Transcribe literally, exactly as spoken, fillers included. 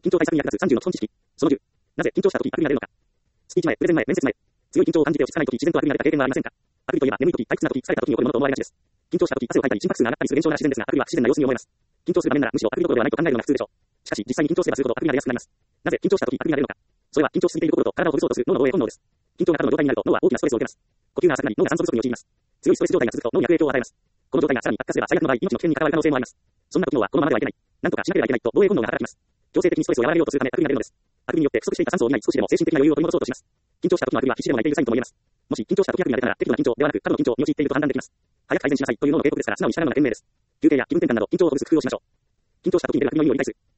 緊張対策に役立つさんじゅうの基本知識。そのじゅう。なぜ緊張した時あくびが出るのか。スピーチ前、プレゼン前、面接前。強い緊張を感じて落ち着かない時自然とあくびが出た経験はありませんか。あくびといえば眠い時、退屈な時、疲れた時に起こるものと思われがちです。緊張した時、汗をかいたり心拍数が上がったりする現象が自然ですが、あくびは不自然な様子に思えます。緊張する場面ならむしろあくびどころではないと考えるのが普通でしょう。しかし実際に緊張すればするほどあくびが出やすくなります。なぜ緊張した時あくびが出るのか。それは緊張しすぎている心と体をほぐそうとする脳の防衛本能です。緊張が過度の状態になると脳は大きなストレスを受けます。呼吸が浅くなり脳が酸素不足に陥ります。強いストレス状態が続くと脳に悪影響を与えます。この状態がさらに悪化すれば最悪の場合命の危険に関わる可能性もあります。そんな時脳はこのままではいけない。なんとかしなければいけないと防衛本能が働きます。強制的にストレスを和らげようとするためあくびが出るのです。あくびによって不足していた酸素を補い少しでも精神的な余裕を取り戻そうとします。緊張した時のあくびは必死でも泣いているサインとも言えます。もし緊張した時あくびが出たなら適度な緊張ではなく過度の緊張に陥っていると判断できます。早く改善しなさいという脳の警告ですから素直に従うのが賢明です。休憩や気分転換など緊張をほぐす工夫をしましょう。緊張した時に出るあくびの意味を理解する。